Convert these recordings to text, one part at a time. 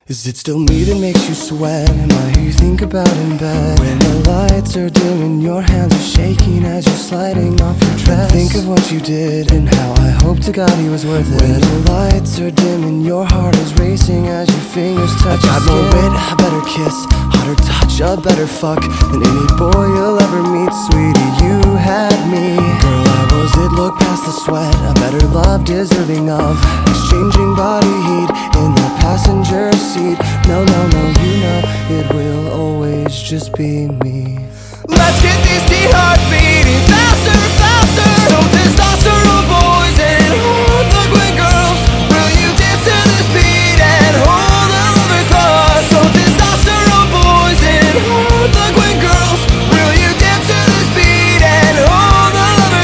Is it still me that makes you sweat? Am I who you think about in bed? When the lights are dim and your hands are shaking as you're sliding off your dress, think of what you did and how I hope to God he was worth it. When the lights are dim and your heart is racing as your fingers touch your skin. I got more wit, a better kiss, hotter touch, a better fuck than any boy you'll ever meet. Sweetie, you had me. Girl, I was it, look past the sweat. A better love deserving of exchanging body heat in the passenger seat. No, no, no, you know it will always just be me. Let's get these teen hearts beating faster, faster. So testosterone boys and hard liquid girls, will you dance to this beat and hold a lover close? So testosterone boys and hard liquid girls, will you dance to this beat and hold a lover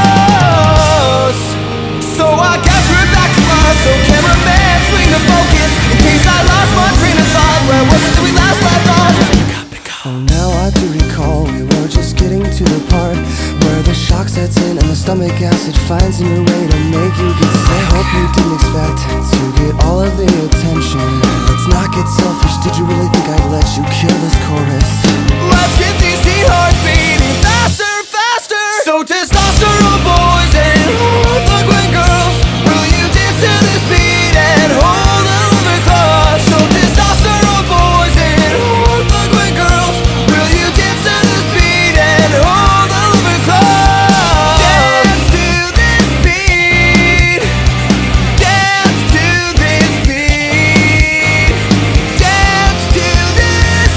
close? So I guess we're back to us. So cameraman, swing the focus in case I lost my train of thought. Where was it that we last left off? Oh, now I do recall we were just getting to the part where the shock sets in and the stomach acid finds a new way to make you get sick. I hope you didn't expect to get all of the attention. Let's not get selfish, did you really think I'd let you kill this chorus? Let's get these teen hearts beating faster, faster. So testosterone boys and hard liquid girls, will you dance to this beat and hold a lover close? So testosterone boys and hard liquid girls, will you dance to this beat and hold a lover close? Dance to this beat. Dance to this beat. Dance to this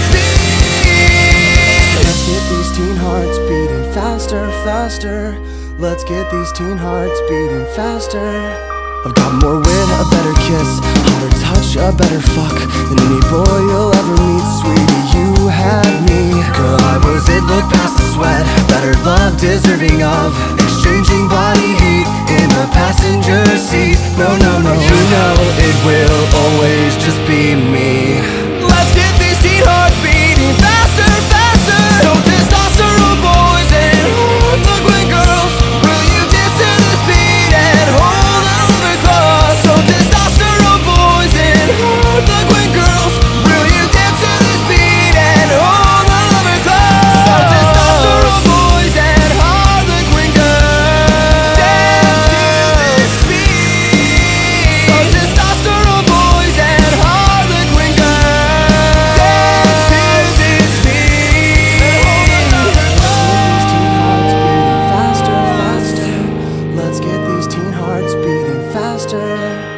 beat. Let's get these teen hearts beating faster, faster. Let's get these teen hearts beating faster. I've got more wit, a better kiss, hotter touch, a better fuck than any boy you'll ever meet. Sweetie, you had me. Girl, I was it, look past the sweat. Better love deserving of exchanging body heat in the passenger seat. No, no, no, you know it will always just be me. Let's get these teen hearts beating faster, faster. So testosterone boys and hard liquid girls, will you dance to this beat and hold a lover close? So testosterone boys and hard liquid girls, will you dance to this beat and hold a lover close? So testosterone boys and hard liquid girls, dance to this beat. So testosterone boys and hard liquid girls, dance to this beat. Faster, faster. Let's get these teen hearts beating faster.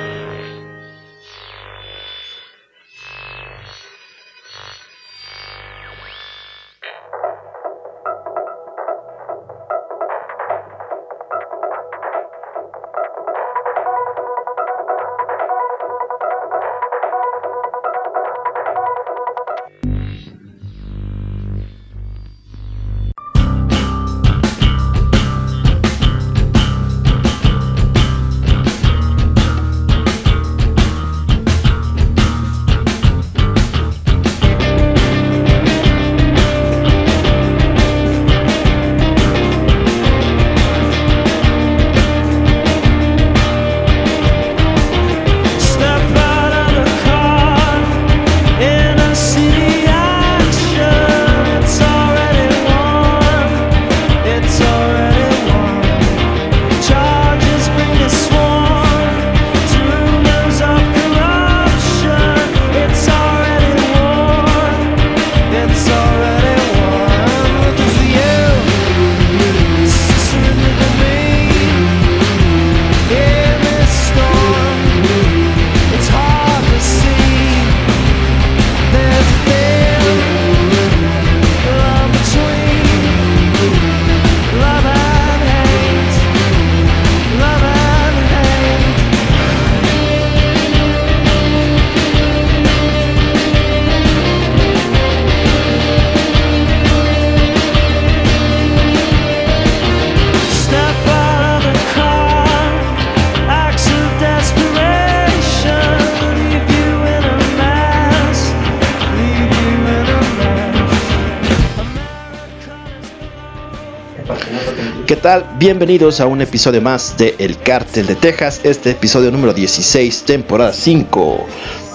¿Qué tal? Bienvenidos a un episodio más de El Cártel de Texas, este episodio número 16, temporada 5.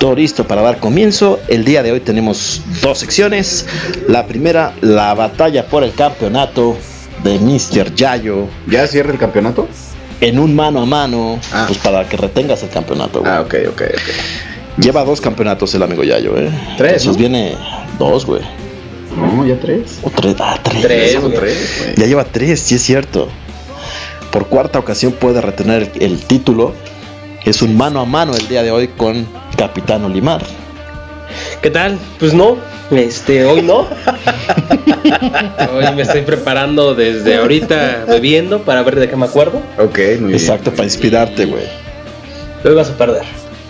Todo listo para dar comienzo. El día de hoy tenemos dos secciones. La primera, la batalla por el campeonato de Mr. Yayo. ¿Ya cierra el campeonato? En un mano a mano, pues para que retengas el campeonato, güey. Ok. Lleva 2 campeonatos el amigo Yayo, 3, entonces ¿no? Viene 2, güey. No, ya 3. O 3, 3, güey. güey. Ya lleva 3, sí es cierto. Por cuarta ocasión puede retener el título. Es un mano a mano el día de hoy con Capitán Olimar. ¿Qué tal? Pues no, hoy no. Hoy me estoy preparando desde ahorita bebiendo para ver de qué me acuerdo. Ok, muy bien. Exacto, para inspirarte, güey. Hoy vas a perder.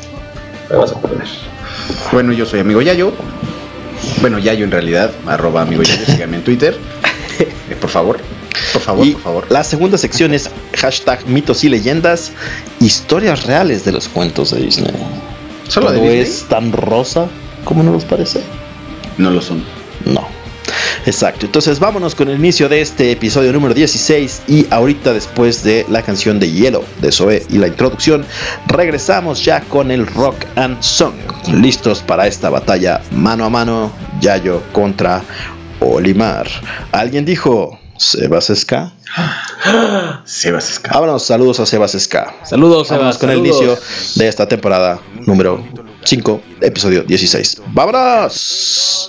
Bueno, yo soy amigo Yayo. Bueno, Yayo en realidad, @amigo Yayo, síganme en Twitter. Por favor. La segunda sección es hashtag mitos y leyendas, historias reales de los cuentos de Disney. ¿Solo de ¿Todo Disney? es tan rosa como no nos parece? No lo son. No. Exacto, entonces vámonos con el inicio de este episodio número 16 y ahorita después de la canción de Hielo de Zoe y la introducción, regresamos ya con el Rock and Song, listos para esta batalla mano a mano, Yayo contra Olimar. ¿Alguien dijo Sebas Ska? Sebas Ska. Vámonos, saludos a Sebas Ska. Saludos, Vámonos Sebas, con el saludos. inicio de esta temporada número 5, episodio 16. ¡Vámonos!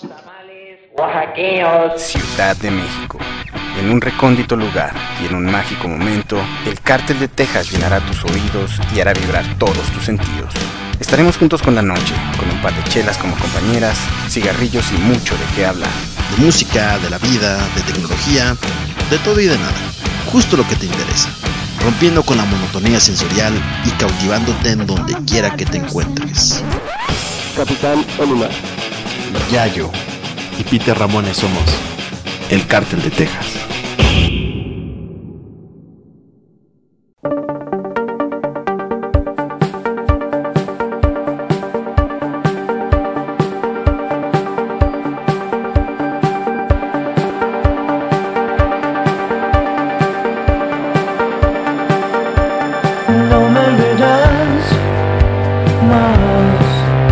Ciudad de México. En un recóndito lugar y en un mágico momento, el Cártel de Texas llenará tus oídos y hará vibrar todos tus sentidos. Estaremos juntos con la noche, con un par de chelas como compañeras, cigarrillos y mucho de qué hablar. De música, de la vida, de tecnología, de todo y de nada. Justo lo que te interesa. Rompiendo con la monotonía sensorial y cautivándote en donde quiera que te encuentres. Capitán Olimar. Yayo y Peter Ramones somos el Cártel de Texas. No me verás más.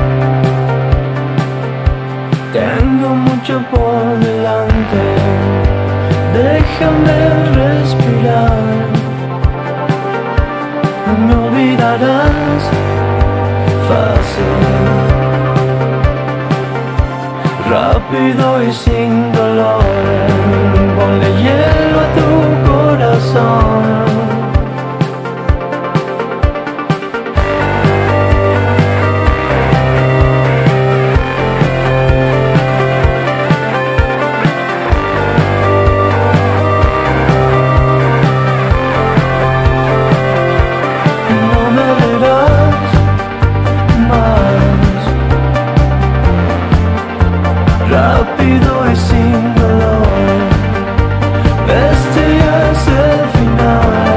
Tengo mucho por delante. Déjame respirar. No me olvidarás fácil. Rápido y sin dolor. Ponle hielo a tu corazón. No me verás más. Rápido y sin dolor. Este ya es el final.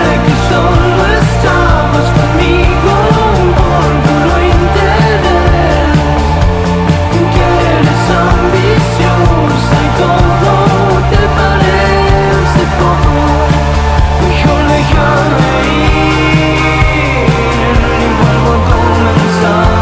que solo estabas conmigo por puro interés, que eres ambiciosa y todo te parece poco. Mejor déjame ir y vuelvo a comenzar.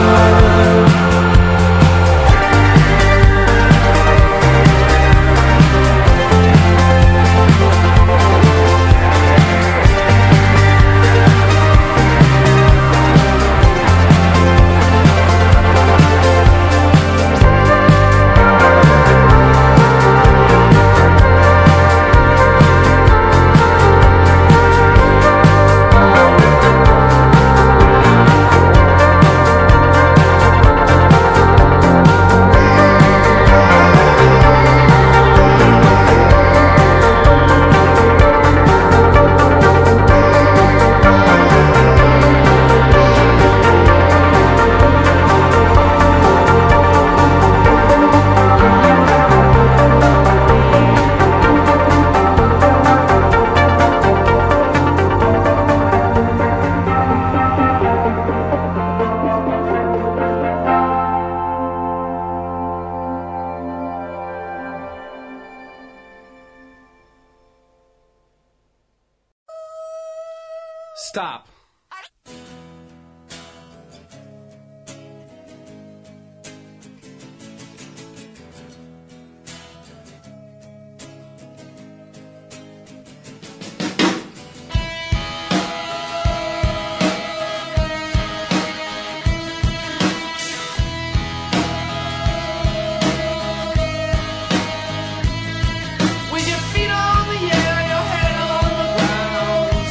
Stop. With your feet on the air, your head on the ground.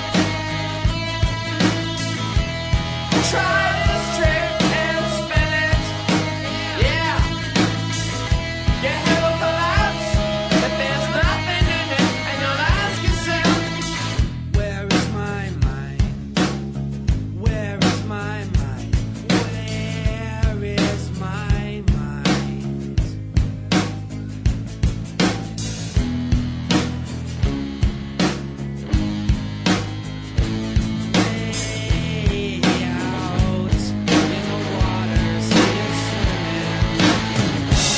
Try this trick and spin it. Yeah. Your head will collapse, but there's nothing in it, and you'll ask yourself, where is my mind? Where is my mind? Where is my mind? Way out in the water, see you swimming.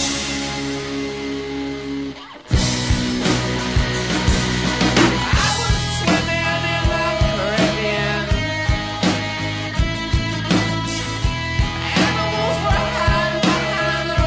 I was swimming in the Caribbean. Animals were hiding behind the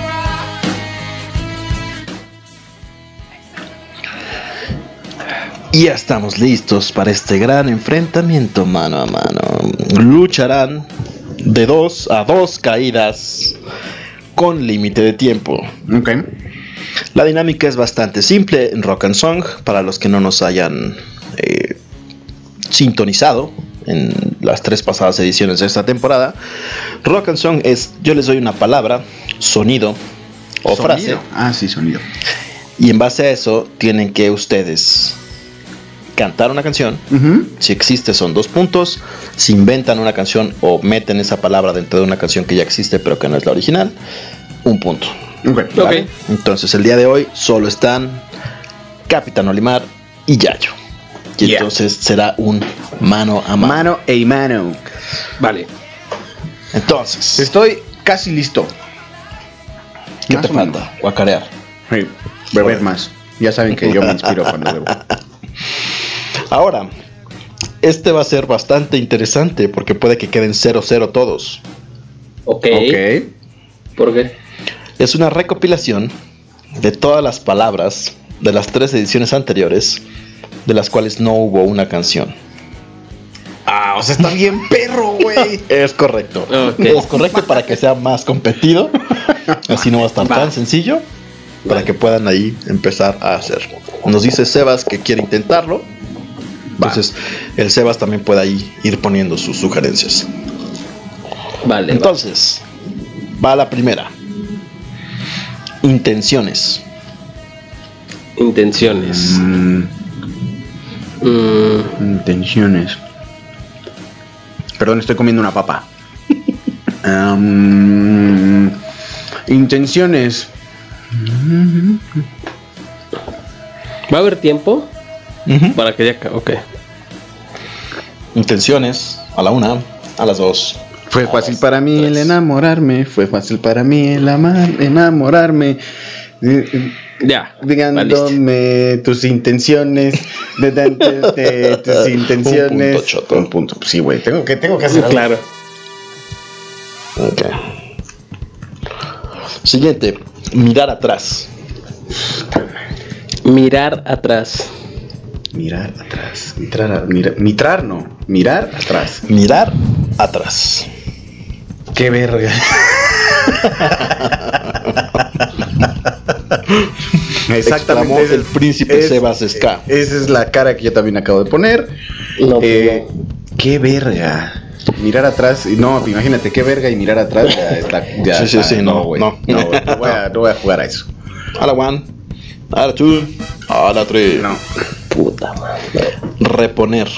rock. Y ya estamos listos para este gran enfrentamiento mano a mano. Lucharán de 2 a 2 caídas con límite de tiempo. Ok. La dinámica es bastante simple en Rock and Song. Para los que no nos hayan sintonizado en las 3 pasadas ediciones de esta temporada, Rock and Song es: yo les doy una palabra, sonido o frase, Sonido. Ah, sí, sonido. y en base a eso tienen que ustedes cantar una canción. Si existe son 2 puntos. Si inventan una canción o meten esa palabra dentro de una canción que ya existe pero que no es la original, 1 punto. Ok. ¿Vale? Entonces el día de hoy solo están Capitán Olimar y Yayo. Y Yeah. entonces será un mano a mano. Mano e mano. Vale. Entonces, Estoy casi listo. ¿qué Más te o menos. falta? Guacarear. Sí, beber más. Ya saben que yo me inspiro cuando bebo. Ahora, este va a ser bastante interesante porque puede que queden 0-0 todos. Ok. Ok. ¿Por qué? Es una recopilación de todas las palabras de las 3 ediciones anteriores, de las cuales no hubo una canción. Ah, o sea, está bien perro, güey. Es correcto. Ok. Es correcto para que sea más competido. Así no va a estar tan sencillo. Para que puedan ahí empezar a hacer. Nos dice Sebas que quiere intentarlo. Entonces, el Sebas también puede ahí ir poniendo sus sugerencias. Vale. Entonces, va la primera. Intenciones. Intenciones. Intenciones. Perdón, estoy comiendo una papa. Intenciones. ¿Va a haber tiempo? Para que ya... Ok. Intenciones, a la 1, a las 2. Fue fácil para mí el enamorarme, fue fácil para mí el enamorarme. Ya. Digándome tus intenciones, de tus intenciones. Un punto, Choto. Un punto. Sí, güey, tengo que hacer algo. Claro. Ok. Siguiente, mirar atrás. Mirar atrás. Mirar atrás. Mirar atrás. Mirar atrás. Qué verga. Exclamó ese el príncipe Sebas Ska. Esa es la cara que yo también acabo de poner. No, Qué verga. Mirar atrás, no, imagínate qué verga y mirar atrás ya está. Ya, Sí, no, güey. no. No voy a jugar a eso. A la 1, a la 2, a la 3. No. puta madre. Reponer.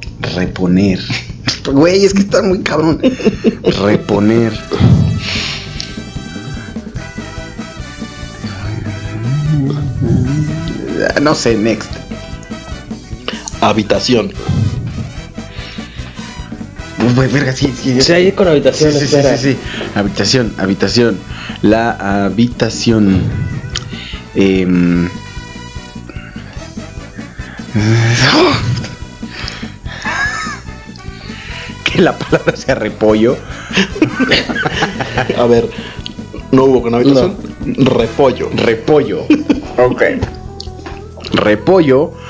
Güey, es que está muy cabrón. Reponer. No sé, next. Habitación. Verga, sí. Se ahí con habitación, espera. Sí. Habitación. La habitación. Que la palabra sea repollo. A ver, no hubo con habitación. Repollo. Repollo. Ok. Repollo.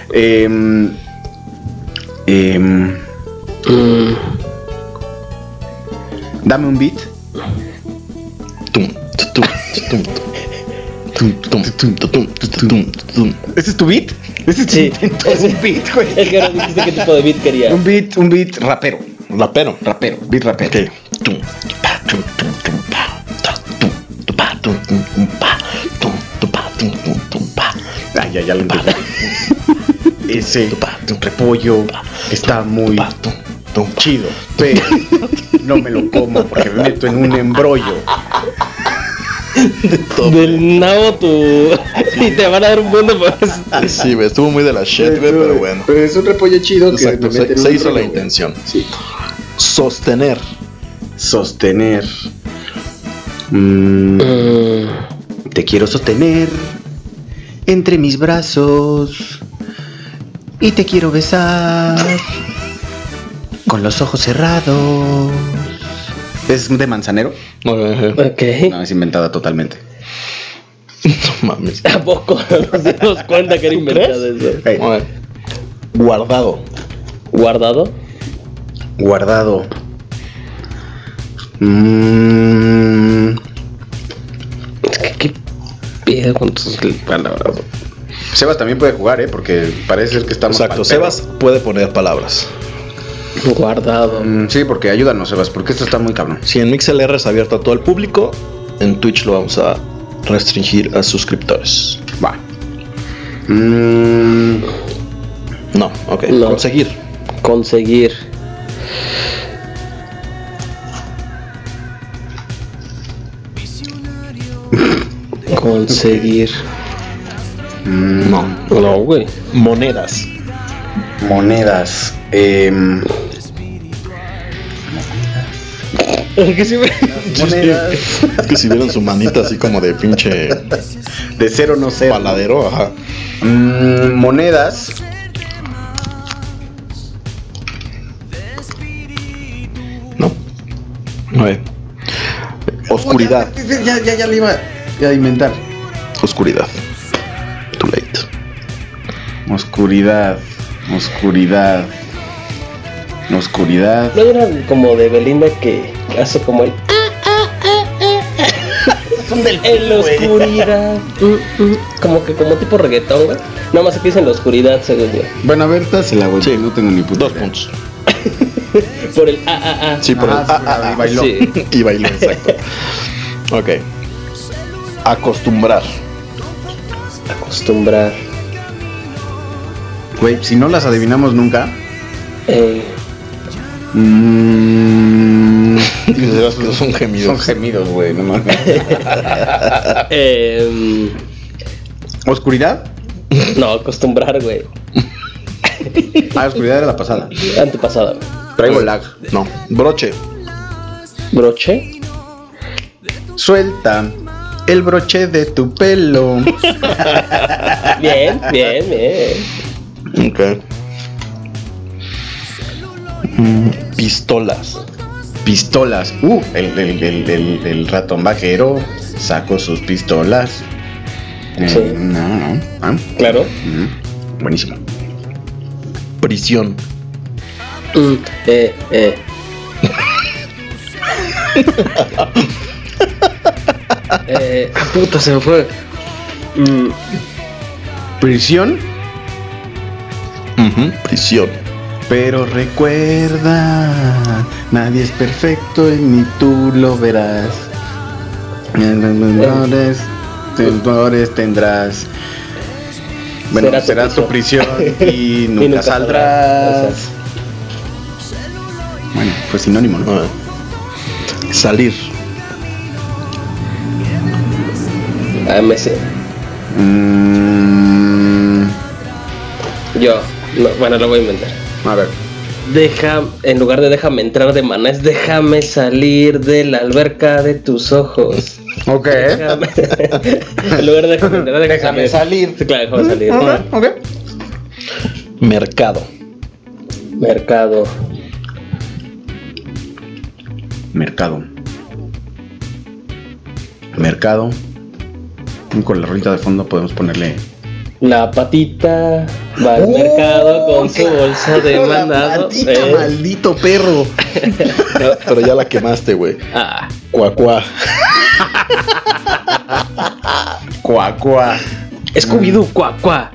Dame un beat. ¿Ese es tu beat? Ese es tu Sí. intento de un beat, güey. Es que ahora dijiste qué tipo de beat quería. Un beat rapero. Rapero. Beat rapero. Ok. Ya lo entendí. Ese repollo está muy chido, pero no me lo como porque me meto en un embrollo. Del nabo tu. Y te van a dar un punto por eso. Sí, güey, estuvo muy de la shit, güey, pero bueno. Pero es un repollo chido que Exacto, me mete en un se hizo embrollo, la güey. intención. Sí. Sostener. Sostener. Te quiero sostener entre mis brazos y te quiero besar con los ojos cerrados. ¿Es de Manzanero? Ok. No, es inventada totalmente. No mames. ¿A poco nos dimos cuenta que era inventado eso? Hey, A ver. Guardado. ¿Guardado? guardado. ¿Qué pedo con tus palabras? Sebas también puede jugar, porque parece ser que estamos. Exacto, mal, pero- Sebas puede poner palabras. Guardado. Sí, porque ayúdanos, Sebas, porque esto está muy cabrón. Si en MixLR es abierto a todo el público, en Twitch lo vamos a restringir a suscriptores. Va. No, ok. No. Conseguir. Conseguir. Conseguir. No. No, güey. Monedas. Monedas. ¿Qué sí me... Monedas. Es que si vieron su manita así como de pinche De cero no ser. paladero, ajá. Monedas. No. A ver. Oscuridad. Ya le iba a inventar. Oscuridad. Too late. Oscuridad. ¿No era como de Belinda que hace como el... En la oscuridad. Como tipo reggaetón, güey. Nada más que dice en la oscuridad, según yo. Bueno, a ver, dásela, güey. Sí. No tengo ni puta 2 idea. puntos. Por el Sí, por Ajá, el y bailó. Sí. y bailó, exacto. Ok. Acostumbrar. Acostumbrar. Güey, si no las adivinamos nunca. Son gemidos. Son gemidos, güey, no mames. ¿Oscuridad? No, acostumbrar, güey. Ah, oscuridad era la pasada. Antepasada. Traigo lag. No, broche. Broche. Suelta el broche de tu pelo. Bien. Ok. Pistolas. Pistolas. El ratón vaquero sacó sus pistolas. Sí. No. Ah, Claro. buenísimo. Prisión. Puta, se me fue. Prisión. Prisión. Pero recuerda, nadie es perfecto y ni tú lo verás. Errores tendrás. Bueno, será tu prisión y nunca saldrás. Bueno, pues sinónimo, ¿no? Salir. AMC. Yo. No, bueno, lo voy a inventar. A ver. En lugar de déjame entrar de Maná, es déjame salir de la alberca de tus ojos. Ok. En lugar de déjame entrar, déjame salir. Sí, claro, déjame salir. Ok. Mercado. Mercado. Con la rolita de fondo podemos ponerle. La patita va al mercado con su bolsa de mandado. Maldito perro. Pero ya la quemaste, güey. Cuacuá. Cuacua. Scooby-Doo, cuá.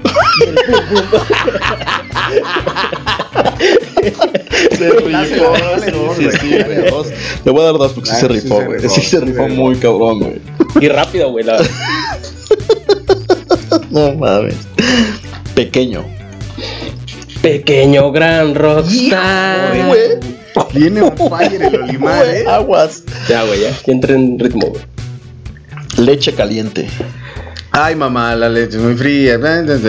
Se rifó. Sí, güey. Le voy a dar dos porque sí se rifó, güey. Sí se rifó muy cabrón, güey. Y rápido, güey. No mames. Pequeño. Pequeño gran rockstar. Viene un fire el Olimar, Aguas. Ya, güey, ya entré en ritmo, güey. Leche caliente. Ay, mamá, la leche es muy fría.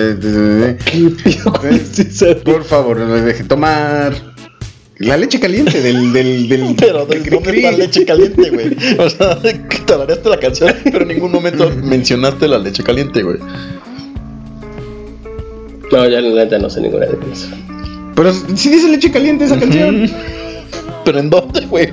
Por favor, no me dejen tomar. La leche caliente del Pero ¿de dónde está leche caliente, güey? O sea, tarareaste la canción, pero en ningún momento mencionaste la leche caliente, güey. No, ya la neta no sé ninguna de eso. Pero si dice leche caliente esa canción. ¿Pero en dónde, güey?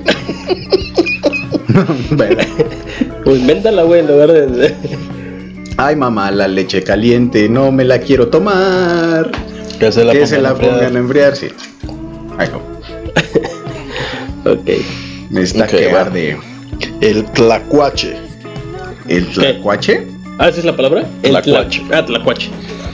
Pues invéntala, güey, en lugar de... Ay, mamá, la leche caliente, no me la quiero tomar. Que se la pongan a enfriar, sí. Ay, no. Ok. Me está Ok, que va. arde. El tlacuache. ¿El tlacuache? ¿Ah, esa es la palabra? Tlacuache. Tlacuache.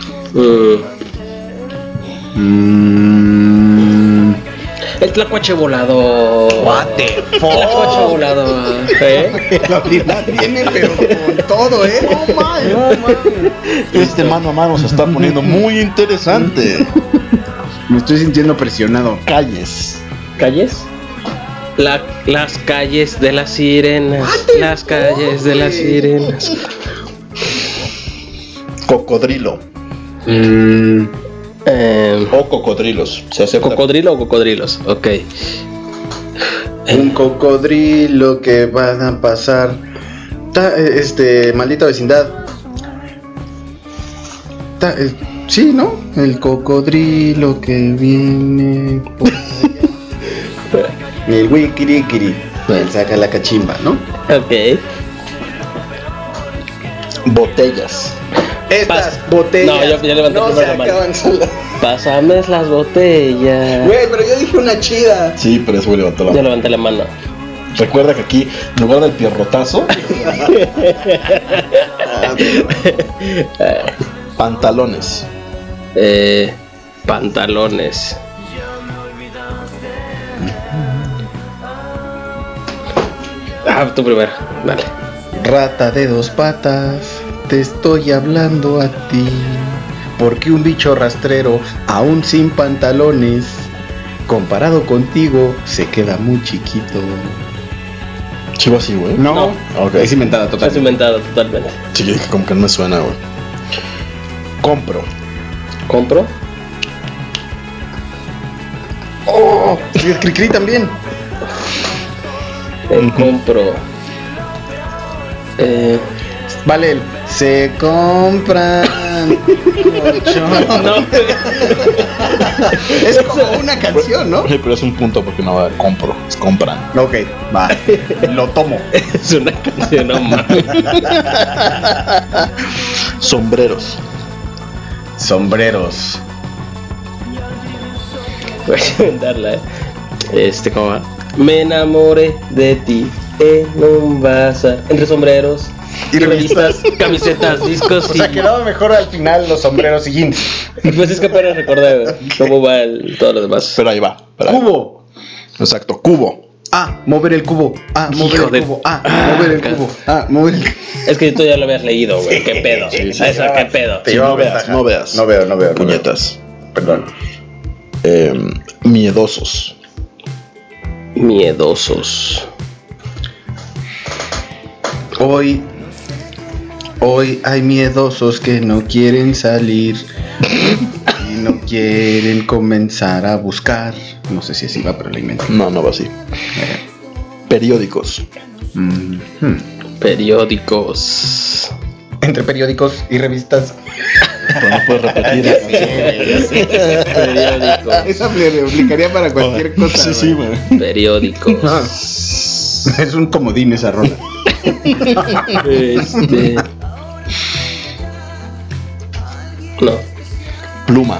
El tlacuache volador. What the fuck? Tlacuache volador. La verdad viene, pero con todo, Este mano a mano se está poniendo muy interesante. Me estoy sintiendo presionado. Calles. ¿Calles? Las calles de las sirenas. Las calles de las sirenas. Cocodrilo. O cocodrilos. Se acepta. ¿Cocodrilo o cocodrilos? Ok. Un cocodrilo que van a pasar. Maldita vecindad. Sí, ¿no? El cocodrilo que viene por allá. El wikirikiri. Él saca la cachimba, ¿no? Ok. Botellas. Estas botellas. No, yo levanté no primero se la mano. acaban solas. Pásame las botellas. Güey, pero yo dije una chida. Sí, pero eso levantó la Yo mano. levanté la mano. Recuerda que aquí, en lugar del pierrotazo, pantalones. Pantalones. Tú primero, dale. Rata de dos patas, te estoy hablando a ti. Porque un bicho rastrero, aún sin pantalones, comparado contigo, se queda muy chiquito. Chivo así, güey. No, Ok. es inventada Estás totalmente. inventado totalmente. Sí, que como que no me suena, güey. Compro. ¿Compro? ¡Oh! Y el Cricri también. Compro. Vale, el se compran colchones. No, Es como una canción, ¿no? Sí, pero es un punto porque no va a haber compro, es compran. Ok, va. Lo tomo. es una canción, no mames. Sombreros. Sombreros. Voy a inventarla, ¿cómo va? Me enamoré de ti en un bazar. Entre sombreros Y revistas. camisetas, discos O sea, quedaba mejor al final los sombreros siguientes. Pues es que apenas recordar cómo va todo lo demás. Pero ahí va. Cubo. Exacto, cubo. Mover el cubo. Mover Hijo el de- cubo. Mover el cubo. Mover el cubo. Es que tú ya lo habías leído, güey. ¿Qué pedo? Eso, ¿qué pedo? Te Sí, llevaba no veas, ventaja. no veas. No veo. Puñetas. Perdón. Miedosos. Miedosos. Hoy hay miedosos que no quieren salir y no quieren comenzar a buscar. No sé si así va, pero la inventé. No, no va así. Periódicos. Periódicos. Entre periódicos y revistas. Pero no puedes repetir la canción. Periódicos. Esa me aplicaría para cualquier cosa. Sí, sí, güey. güey. Periódicos. Es un comodín esa rola. No. Pluma.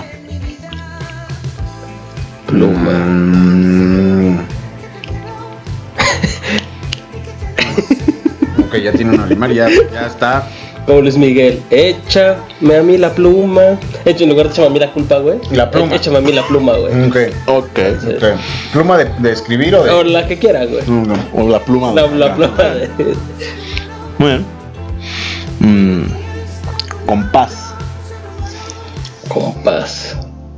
Ok, ya tiene una limar, ya está. Como Luis Miguel, échame a mí la pluma. En lugar de échame a mí la culpa, güey. La pluma. Échame a mí la pluma, güey. Ok. Ok. ¿Pluma de escribir o de...? O la que quieras, güey. O la pluma. La pluma de... Bueno. Compás. Compás.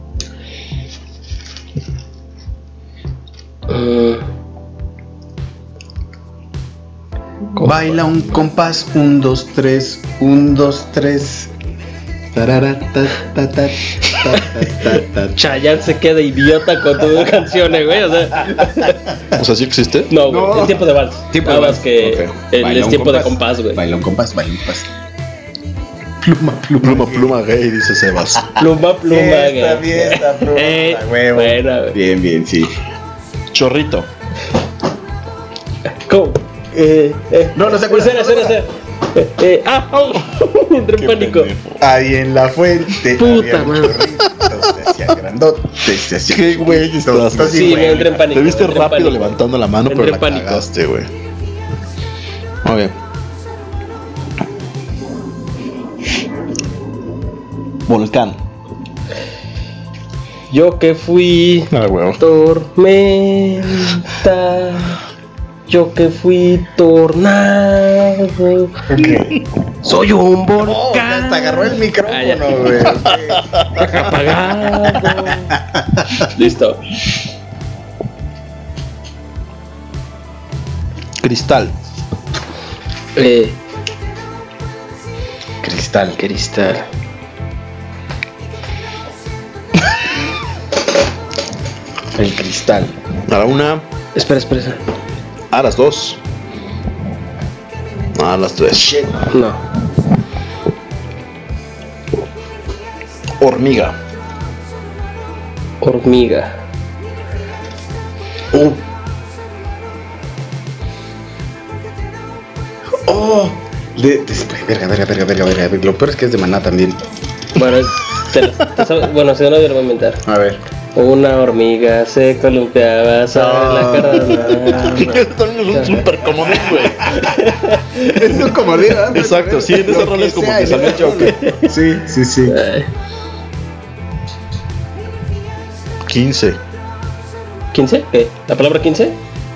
Baila un compás, 1, 2, 3, 1, 2, 3. Tarara, ta, ta, ta, ta, ta, ta. Chayanne se queda idiota con tus canciones, güey. O sea, O sea, ¿sí existe? no, güey. No. Es tiempo de vals. Tiempo de Nada vals. más que Ok. Baila es un tiempo de compás, güey. Baila un compás, baila un compás. Pluma gay, dice Sebas. Pluma, Fiesta, güey. fiesta, pluma, huevo. Buena, güey. Bien, sí. Chorrito. ¿Cómo? No se acuerda. Espera. Entré en pánico. Ahí en la fuente. Puta había un madre. chorrito, se hacía grandote, se hacía Qué güey estás, Estás Sí, bien, me güey. entré en pánico. Te viste entré en rápido pánico. levantando la mano, Entré pero en la pánico. cagaste, güey. Ok. Volcán. Yo que fui Ah, güey. tormenta. Yo que fui tornado. Soy un volcán. Oh, ya hasta agarró el Ah, ya. micrófono, güey. Ok. Apagado. Listo. Cristal. Cristal. Cristal. El cristal. A la una. Espera. A las dos. A las tres. No. Hormiga. Hormiga. Oh. Verga. Lo peor es que es de Maná también. Bueno, bueno, si no, yo lo voy a inventar. A ver. Una hormiga se columpiaba sobre la carrera. También es un súper comodín, güey. Es un comodín, ¿verdad? Exacto, sí, en ese rol es como que salió el choque. Sí. Ay, 15. ¿15? ¿Qué? ¿La palabra 15?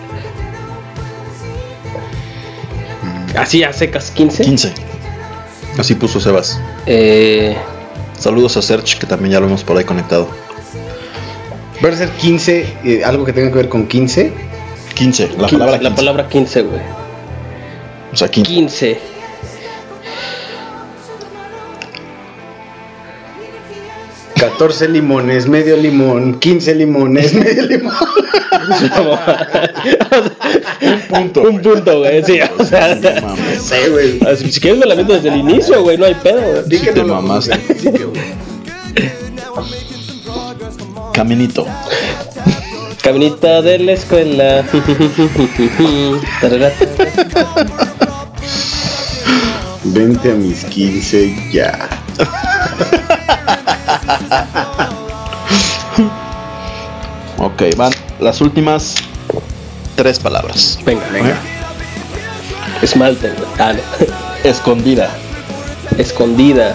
Así a secas, 15. 15. Así puso Sebas. Saludos a Serge, que también ya lo hemos por ahí conectado. Va a ser 15, algo que tenga que ver con 15. 15, la palabra 15. La palabra 15, güey. O sea, 15. 15. 14 limones, medio limón, 15 limones, medio limón. Un punto, güey. Sí, o sea, No mames. Sí, güey. si quieres me la meto desde el inicio, güey. No hay pedo, güey. Dije Sí te no lo mamaste. puse al principio, güey. Caminito. Caminita de la escuela. Vente a mis 15 ya. Ok, van las últimas 3 palabras. Venga, Venga. Esmalte, güey. Ah, no. Escondida. Escondida.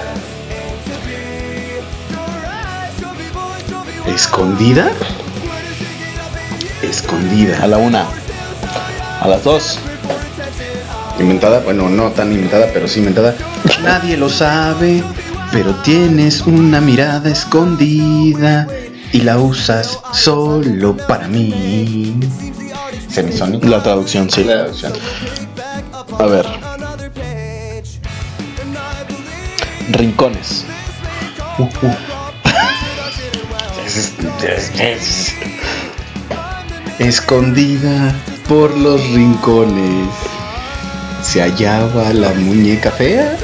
¿Escondida? Escondida. A la 1. A las 2. Inventada, bueno, no tan inventada, pero sí inventada. Nadie lo sabe, pero tienes una mirada escondida y la usas solo para mí. Semisónico. La traducción, sí. La- A ver. Rincones. Escondida por los rincones se hallaba la muñeca fea.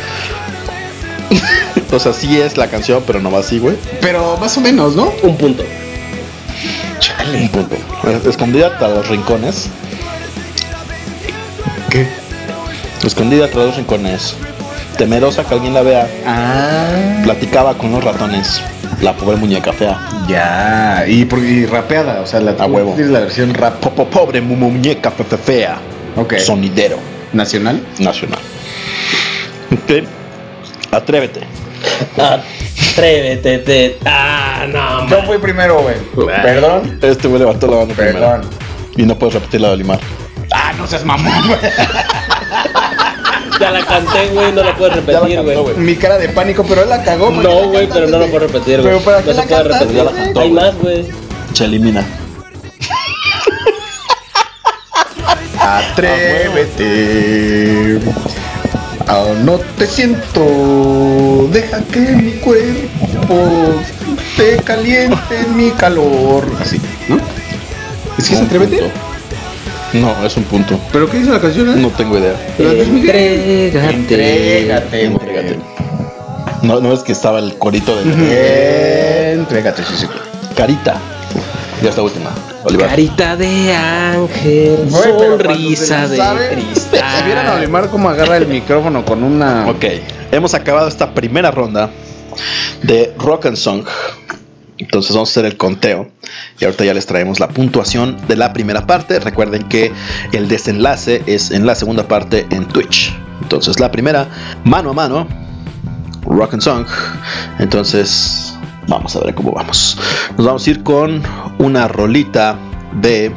O sea, sí es la canción, pero no va así, güey. Pero más o menos, ¿no? Un punto. Un punto. Escondida tras los rincones. ¿Qué? Escondida tras los rincones. Temerosa que alguien la vea. Ah, Platicaba con los ratones. La pobre muñeca fea. ya. Y rapeada, o sea, la A huevo. tienes la versión rap. Pobre muñeca fea. Ok. Sonidero Nacional. nacional. Ok. Atrévete. Atrévete. Ah, no, Yo man. fui primero, güey. Perdón. Este güey levantó la mano Perdón. primero. Y no puedes repetir la de Olimar. Ah, no seas mamón, güey. Ya la canté, güey. No la puedes repetir, cantó, güey. Mi cara de pánico, pero él la cagó. porque No, la güey, pero no lo cantaste. puedo repetir, güey. Pero ¿para No qué se la puede cantaste, repetir. Ya la cantó, Hay güey. más, güey. Se elimina. Atrévete. No te siento. Deja que mi cuerpo te caliente mi calor. Así, ¿no? ¿Es que es Un atrévete? punto. No, es un punto. ¿Pero qué dice la canción? No tengo idea. Entrégate. Entrégate. No es que estaba el corito de Entrégate, sí, sí. Carita. Ya está última. Olivar. Carita de ángel, Güey, pero cuando sonrisa se de la sabe, cristal. Si vieran a Olimar cómo agarra el micrófono con una... Ok, hemos acabado esta primera ronda de Rock and Song. Entonces vamos a hacer el conteo y ahorita ya les traemos la puntuación de la primera parte. Recuerden que el desenlace es en la segunda parte en Twitch. Entonces la primera, mano a mano, Rock and Song. Entonces vamos a ver cómo vamos. Nos vamos a ir con una rolita de...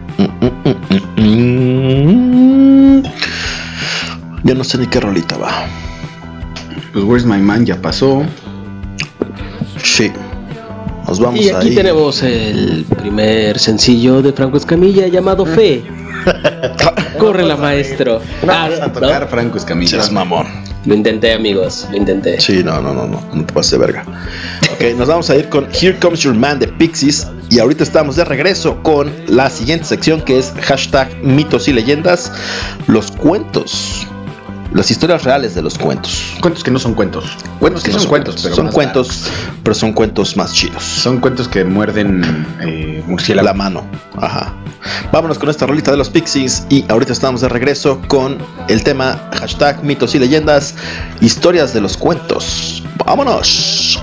Ya no sé ni qué rolita va. Pues Where's My Man ya pasó. Sí. Nos vamos Y aquí ahí. tenemos el primer sencillo de Franco Escamilla llamado Fe. Córrela, maestro. Vamos a tocar ¿no? Franco Escamilla. Seas mamón. Lo intenté, amigos, lo intenté. Sí, no te pases de verga. Ok, nos vamos a ir con Here Comes Your Man de Pixies. Y ahorita estamos de regreso con la siguiente sección, que es hashtag mitos y leyendas. Los cuentos. Las historias reales de los cuentos. Cuentos que no son cuentos. Cuentos que no son cuentos, pero son más cuentos, pero son cuentos más chidos. Son cuentos que muerden murciélago. La mano. Ajá. Vámonos con esta rolita de los Pixies. Y ahorita estamos de regreso con el tema hashtag mitos y leyendas. Historias de los cuentos. Vámonos.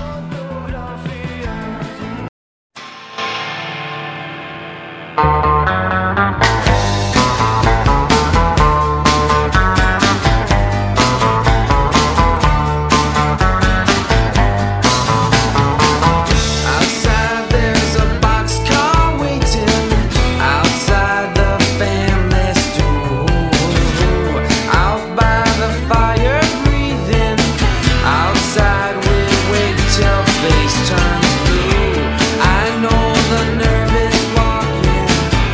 Outside there's a boxcar waiting outside the family store. Out by the fire breathing. Outside we wait till face turns blue. I know the nervous walking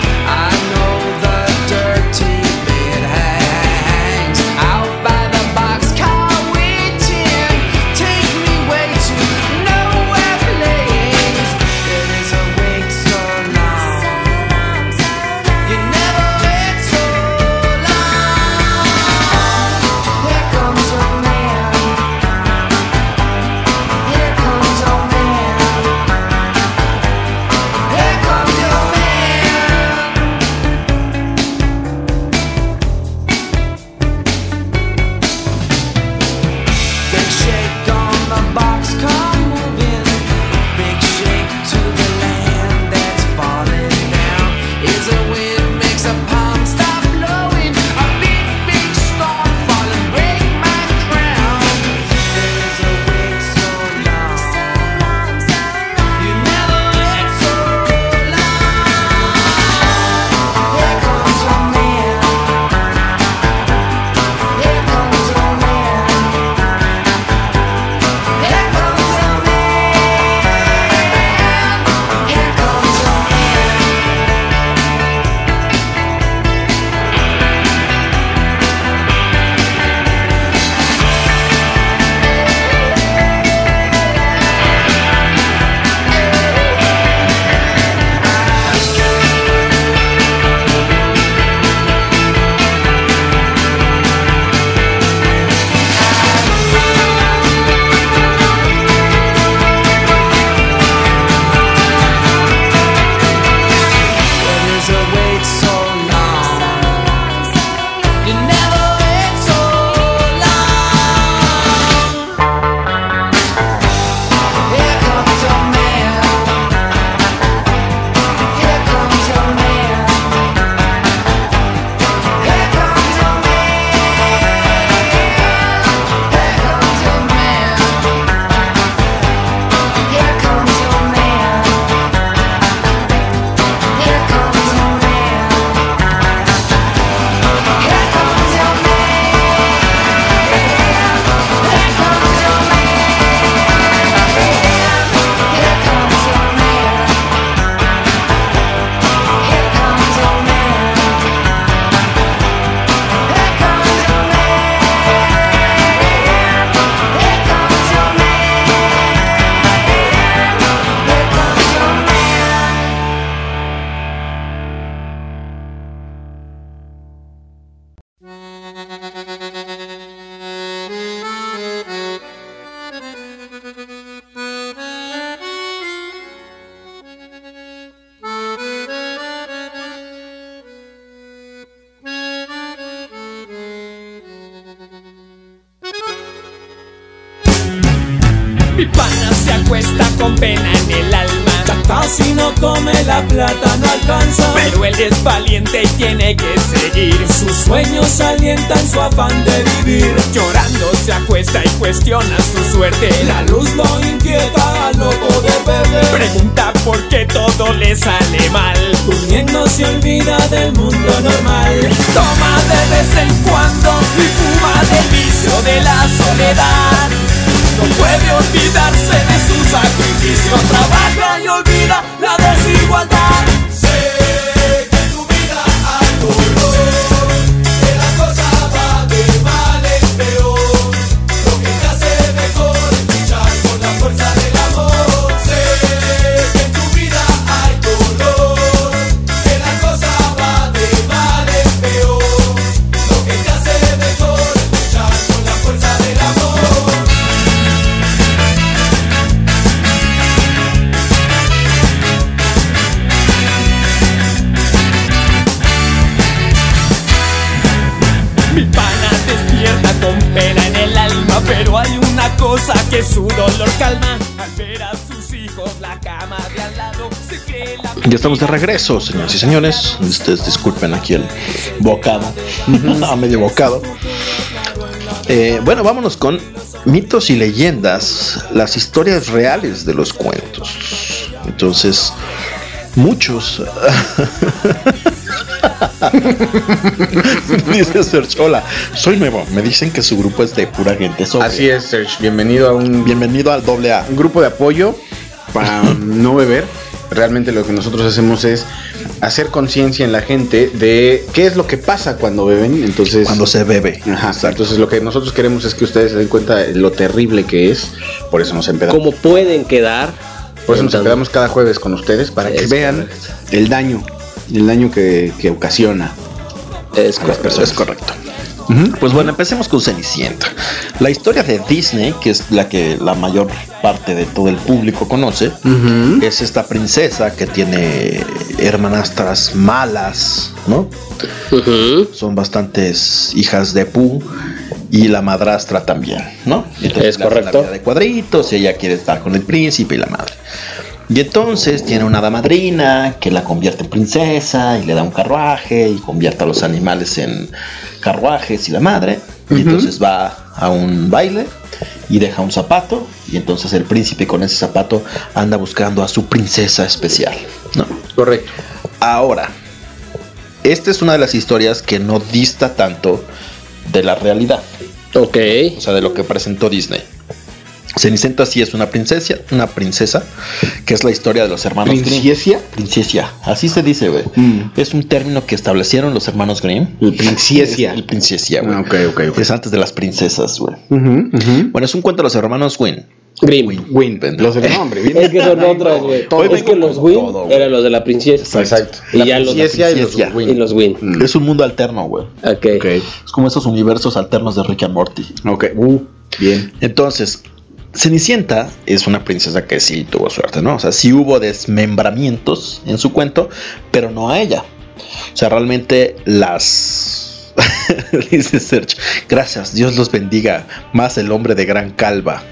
Mi pana se acuesta con pena en el alma. Ya casi no come, la plata no alcanza. Pero él es valiente y tiene que seguir. Sus sueños alientan su afán de vivir. Llorando se acuesta y cuestiona su suerte. La luz lo inquieta al no poder beber. Pregunta por qué todo le sale mal. Durmiendo se olvida del mundo normal. Toma de vez en cuando y fuma del vicio de la soledad. No puede olvidarse de su sacrificio. Trabaja y olvida la desigualdad. Sé que en tu vida hay dolor, que la cosa va de mal en peor. Lo que te hace mejor es luchar con la fuerza del amor. Sé que en tu vida hay dolor, que la cosa va de mal en peor. Lo que te hace mejor es luchar con la fuerza del amor. Mi pana despierta con pena en el alma, pero hay una cosa que su dolor calma. Al ver a sus hijos la cama de al lado, se cree la... Ya estamos de regreso, señoras y señores. Ustedes disculpen aquí el bocado, a medio bocado. Bueno, vámonos con mitos y leyendas, las historias reales de los cuentos. Entonces, muchos... Dice Serge, hola, soy nuevo. Me dicen que su grupo es de pura gente sobria. Así es, Serge. Bienvenido a Bienvenido al AA. un grupo de apoyo para no beber. Realmente lo que nosotros hacemos es hacer conciencia en la gente de qué es lo que pasa cuando beben. Entonces, Cuando se bebe. Ajá, entonces lo que nosotros queremos es que ustedes se den cuenta de lo terrible que es. Por eso nos empedamos. ¿Cómo pueden quedar? Por eso nos empedamos cada jueves con ustedes, para que Es vean correcto. el daño que ocasiona. Es a las correcto. personas. Es correcto. Pues bueno, empecemos con Cenicienta. La historia de Disney, que es la que la mayor parte de todo el público conoce, es esta princesa que tiene hermanastras malas, ¿no? Ujú. Son bastantes hijas de Pooh y la madrastra también, ¿no? Entonces Es le hacen correcto. la vida de cuadritos y ella quiere estar con el príncipe y la madre. Y entonces tiene una hada madrina que la convierte en princesa y le da un carruaje y convierte a los animales en carruajes y la madre. Y entonces va a un baile y deja un zapato y entonces el príncipe con ese zapato anda buscando a su princesa especial, ¿no? Correcto. Ahora, esta es una de las historias que no dista tanto de la realidad, Ok. o sea, de lo que presentó Disney. Cenicienta sí es una princesa, que es la historia de los hermanos ¿Princesa? Grimm. Princesa, así se dice, güey. Es un término que establecieron los hermanos Grimm. El princesa. El princesa, güey. Ok. Es antes de las princesas, güey. Ujú. Bueno, es un cuento de los hermanos Wynn. Grimm. Win. Los del nombre. bien. Es que son otros, güey. Hoy Es vengo que los con Win todo, güey. eran los de la princesa. Exacto. Y La ya los de princesa y los princesa. Win. Y los Win. Es un mundo alterno, güey. Ok. Ok. Es como esos universos alternos de Rick and Morty. Ok. Bien. Entonces, Cenicienta es una princesa que sí tuvo suerte, ¿no? O sea, sí hubo desmembramientos en su cuento, pero no a ella. O sea, realmente las... Dice Serge, gracias, Dios los bendiga, más el hombre de gran calva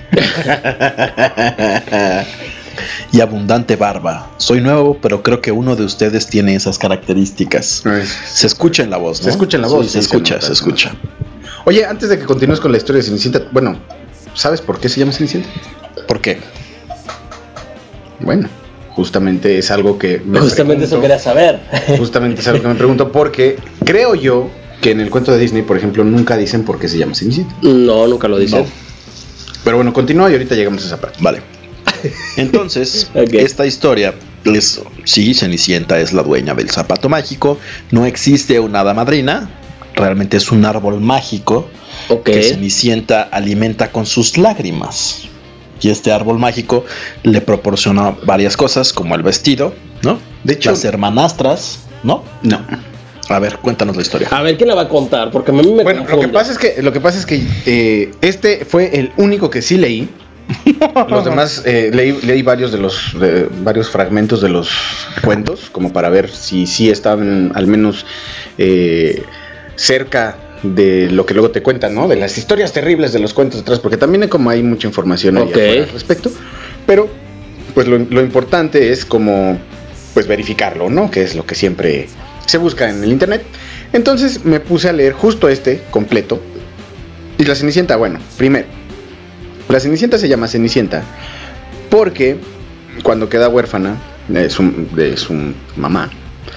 y abundante barba. Soy nuevo, pero creo que uno de ustedes tiene esas características. Se escucha en la voz, ¿no? Se escucha en la voz, Sí, se sí, escucha, nota, se escucha. Oye, antes de que continúes con la historia de Cenicienta, bueno, ¿sabes por qué se llama Cenicienta? ¿Por qué? Bueno, justamente es algo que me Justamente eso pregunto. quería saber. Justamente es algo que me pregunto porque creo yo que en el cuento de Disney, por ejemplo, nunca dicen por qué se llama Cenicienta. No, nunca lo dicen. No. Pero bueno, continúa y ahorita llegamos a esa parte. Vale. Entonces, Ok. esta historia es, sí, Cenicienta es la dueña del zapato mágico. No existe una hada madrina. Realmente es un árbol mágico Ok. que Cenicienta alimenta con sus lágrimas. Y este árbol mágico le proporciona varias cosas, como el vestido, ¿no? De hecho- las hermanastras, ¿no? No. A ver, cuéntanos la historia. A ver, ¿quién la va a contar? Porque a mí me Bueno, lo confunde. que pasa es que este fue el único que sí leí. Los demás leí varios varios fragmentos de los cuentos, como para ver si sí estaban al menos cerca de lo que luego te cuentan, ¿no? De las historias terribles de los cuentos atrás, porque también hay mucha información ahí afuera al respecto. Pero, pues lo importante es como, pues verificarlo, ¿no? Que es lo que siempre se busca en el internet. Entonces me puse a leer justo este completo. Y la Cenicienta, bueno, primero, la Cenicienta se llama Cenicienta porque cuando queda huérfana de su mamá,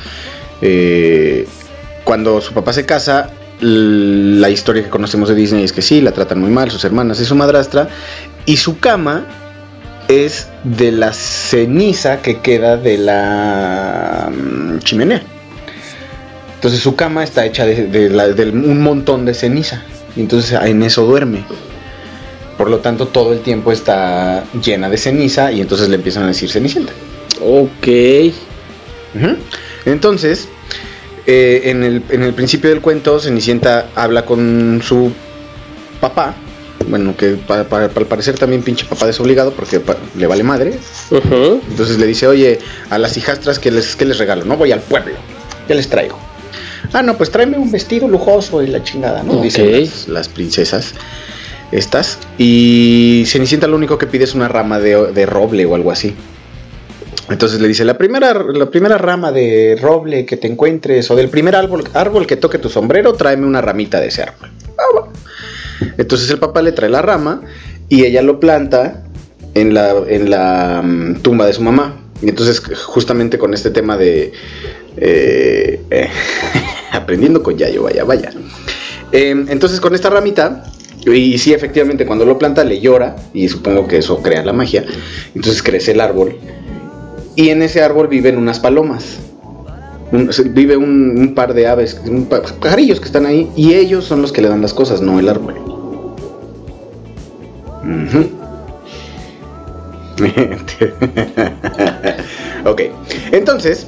cuando su papá se casa, la historia que conocemos de Disney es que sí, la tratan muy mal, sus hermanas y su madrastra, y su cama es de la ceniza que queda de la chimenea. Entonces su cama está hecha de un montón de ceniza, y entonces en eso duerme. Por lo tanto, todo el tiempo está llena de ceniza y entonces le empiezan a decir Cenicienta. Ok. Uh-huh. Entonces, en el principio del cuento, Cenicienta habla con su papá. Bueno, que al parecer también pinche papá desobligado porque le vale madre. Uh-huh. Entonces le dice, oye, a las hijastras, ¿qué les regalo? No, voy al pueblo, ¿qué les traigo? Ah, no, pues tráeme un vestido lujoso y la chingada, ¿no? Ok. Dicen las princesas estas. Y Cenicienta lo único que pide es una rama de roble o algo así. Entonces le dice, la primera rama de roble que te encuentres, o del primer árbol que toque tu sombrero, tráeme una ramita de ese árbol. Ah, bueno. Entonces el papá le trae la rama y ella lo planta en la tumba de su mamá. Y entonces justamente con este tema de aprendiendo con Yayo, vaya. Entonces con esta ramita, y sí, efectivamente, cuando lo planta le llora, y supongo que eso crea la magia. Entonces crece el árbol, y en ese árbol viven unas palomas. Vive un par de aves, pajarillos que están ahí, y ellos son los que le dan las cosas, no el árbol. Uh-huh. Ok, entonces,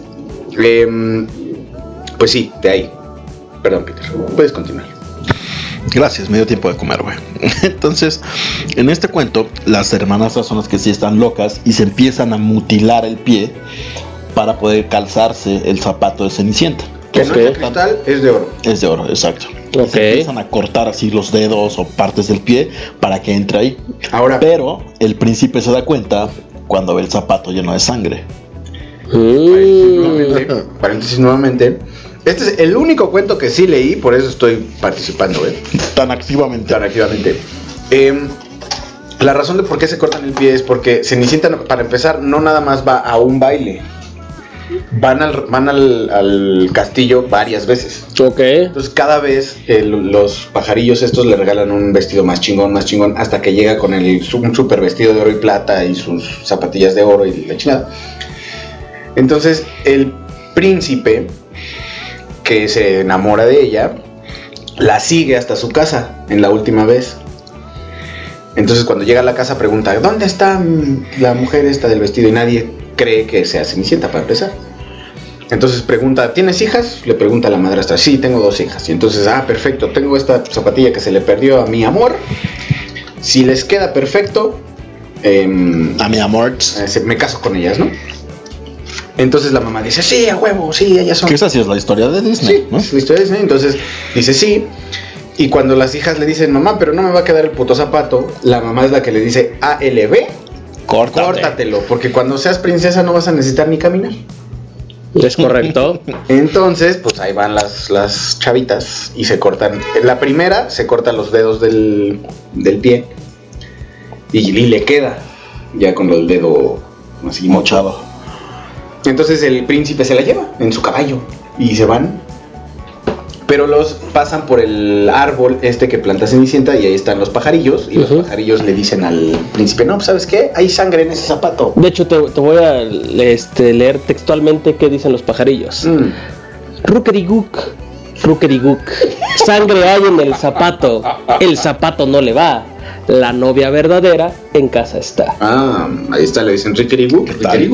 pues sí, de ahí. Perdón, Peter, puedes continuar. Gracias, me dio tiempo de comer, güey. Entonces, en este cuento, las hermanastras son las que sí están locas y se empiezan a mutilar el pie para poder calzarse el zapato de Cenicienta. Que no es de cristal, es de oro. Es de oro, exacto. Ok. Se empiezan a cortar así los dedos o partes del pie para que entre ahí. Ahora, Pero el príncipe se da cuenta cuando ve el zapato lleno de sangre. paréntesis nuevamente. Este es el único cuento que sí leí, por eso estoy participando, Tan activamente. tan activamente. La razón de por qué se cortan el pie es porque Cenicienta, para empezar, no nada más va a un baile. Van al castillo varias veces. Ok. Entonces cada vez los pajarillos estos le regalan un vestido más chingón, hasta que llega con un super vestido de oro y plata y sus zapatillas de oro y la chingada. Entonces el príncipe, que se enamora de ella, la sigue hasta su casa en la última vez. Entonces cuando llega a la casa pregunta, ¿dónde está la mujer esta del vestido? Y nadie cree que sea Cenicienta, para empezar. Entonces pregunta, ¿tienes hijas? Le pregunta a la madrastra, sí, tengo 2 hijas. Y entonces, perfecto, tengo esta zapatilla que se le perdió a mi amor. Si les queda perfecto, A mi amor. me caso con ellas, ¿no? Entonces la mamá dice, sí, a huevo, sí, ellas son. Que esa sí es la historia de Disney, Sí, ¿no? es la historia de Disney. Entonces dice sí. Y cuando las hijas le dicen, mamá, pero no me va a quedar el puto zapato, la mamá es la que le dice, ALB, córtatelo, porque cuando seas princesa no vas a necesitar ni caminar. Es correcto. Entonces, pues ahí van las chavitas y se cortan. La primera se corta los dedos del pie y le queda ya con el dedo así Mochado. Entonces el príncipe se la lleva en su caballo y se van. Pero los pasan por el árbol que planta Cenicienta y ahí están los pajarillos. Y los pajarillos le dicen al príncipe, no, ¿sabes qué? Hay sangre en ese zapato. De hecho, te voy a leer textualmente qué dicen los pajarillos. Rukeriguk, Rukeriguk. Sangre hay en el zapato no le va. La novia verdadera en casa está. Ahí está, le dicen Riquerigu.